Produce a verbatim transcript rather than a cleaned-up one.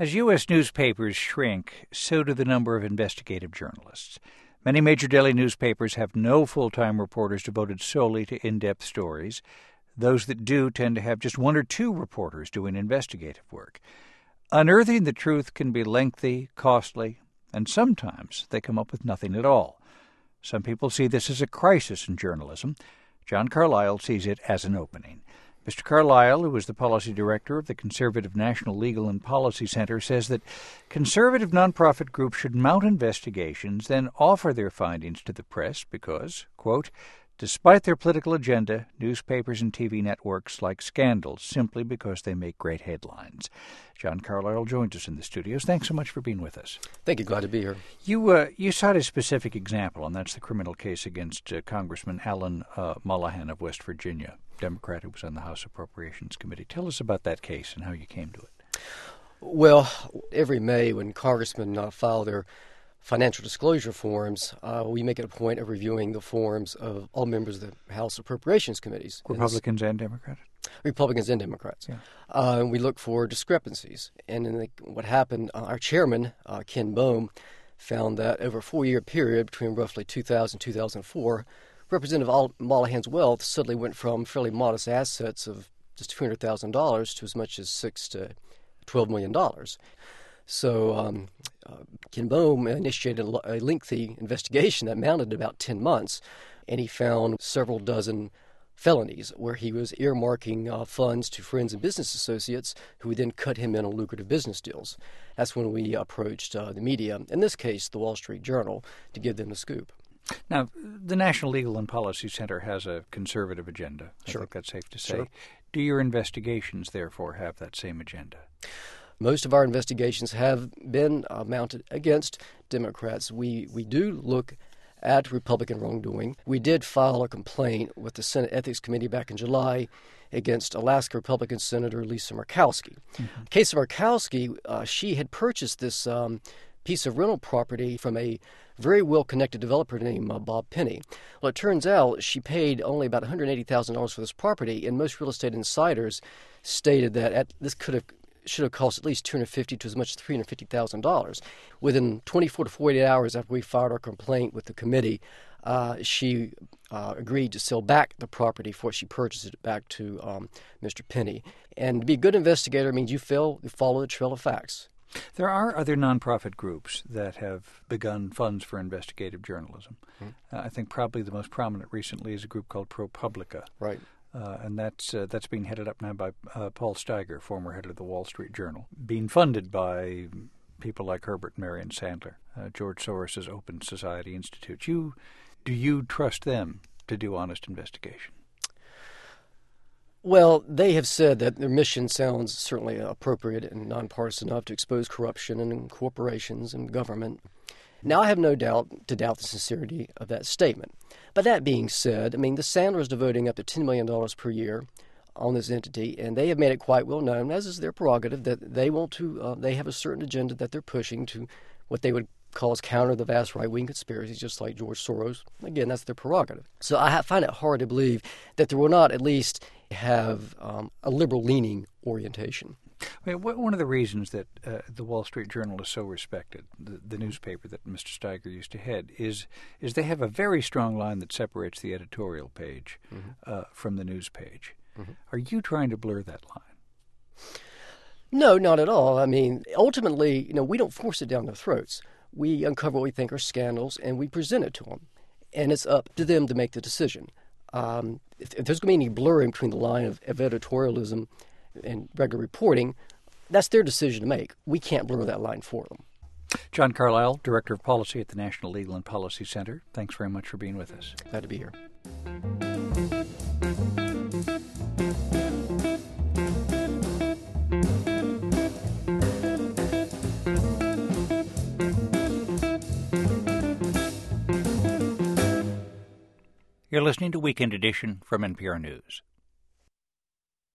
As U S newspapers shrink, so do the number of investigative journalists. Many major daily newspapers have no full-time reporters devoted solely to in-depth stories. Those that do tend to have just one or two reporters doing investigative work. Unearthing the truth can be lengthy, costly, and sometimes they come up with nothing at all. Some people see this as a crisis in journalism. John Carlisle sees it as an opening. Mister Carlisle, who is the policy director of the Conservative National Legal and Policy Center, says that conservative nonprofit groups should mount investigations, then offer their findings to the press because, quote, despite their political agenda, newspapers and T V networks like scandals simply because they make great headlines. John Carlisle joins us in the studios. Thanks so much for being with us. Thank you. Glad to be here. You uh, you cite a specific example, and that's the criminal case against uh, Congressman Alan uh, Mullahan of West Virginia, Democrat who was on the House Appropriations Committee. Tell us about that case and how you came to it. Well, every May when congressmen uh, file their financial disclosure forms, uh, we make it a point of reviewing the forms of all members of the House Appropriations Committees. Republicans and, and Democrats? Republicans and Democrats. Yeah. Uh, and we look for discrepancies. And in the, what happened, uh, our chairman, uh, Ken Bohm, found that over a four-year period between roughly two thousand and two thousand four, Representative Mullahan's wealth suddenly went from fairly modest assets of just two hundred thousand dollars to as much as six to twelve million dollars. So um, uh, Ken Bohm initiated a lengthy investigation that mounted about ten months, and he found several dozen felonies where he was earmarking uh, funds to friends and business associates who would then cut him in on lucrative business deals. That's when we approached uh, the media, in this case the Wall Street Journal, to give them the scoop. Now, the National Legal and Policy Center has a conservative agenda. I Sure. think that's safe to say. Sure. Do your investigations, therefore, have that same agenda? Most of our investigations have been uh, mounted against Democrats. We we do look at Republican wrongdoing. We did file a complaint with the Senate Ethics Committee back in July against Alaska Republican Senator Lisa Murkowski. Mm-hmm. Case of Murkowski, uh, she had purchased this um, piece of rental property from a very well-connected developer named uh, Bob Penny. Well, it turns out she paid only about one hundred eighty thousand dollars for this property, and most real estate insiders stated that at, this could have should have cost at least two hundred fifty thousand dollars to as much as three hundred fifty thousand dollars. Within twenty-four to forty-eight hours after we filed our complaint with the committee, uh, she uh, agreed to sell back the property before she purchased it back to um, Mister Penny. And to be a good investigator means you, fail, you follow the trail of facts. There are other nonprofit groups that have begun funds for investigative journalism. Mm-hmm. Uh, I think probably the most prominent recently is a group called ProPublica. Right. Uh, and that's uh, that's being headed up now by uh, Paul Steiger, former head of the Wall Street Journal, being funded by people like Herbert and Marion Sandler, uh, George Soros' Open Society Institute. You, do you trust them to do honest investigation? Well, they have said that their mission sounds certainly appropriate and nonpartisan enough to expose corruption in corporations and government. Now, I have no doubt to doubt the sincerity of that statement. But that being said, I mean, the Sandlers devoting up to ten million dollars per year on this entity, and they have made it quite well known, as is their prerogative, that they want to, uh, they have a certain agenda that they're pushing to what they would call as counter the vast right-wing conspiracies, just like George Soros. Again, that's their prerogative. So I find it hard to believe that they will not at least have um, a liberal-leaning orientation. I mean, one of the reasons that uh, the Wall Street Journal is so respected, the, the newspaper that Mister Steiger used to head, is is they have a very strong line that separates the editorial page mm-hmm. uh, from the news page. Mm-hmm. Are you trying to blur that line? No, not at all. I mean, ultimately, you know, we don't force it down their throats. We uncover what we think are scandals, and we present it to them. And it's up to them to make the decision. Um, if, if there's going to be any blurring between the line of, of editorialism and regular reporting, that's their decision to make. We can't blur that line for them. John Carlisle, Director of Policy at the National Legal and Policy Center, thanks very much for being with us. Glad to be here. You're listening to Weekend Edition from N P R News.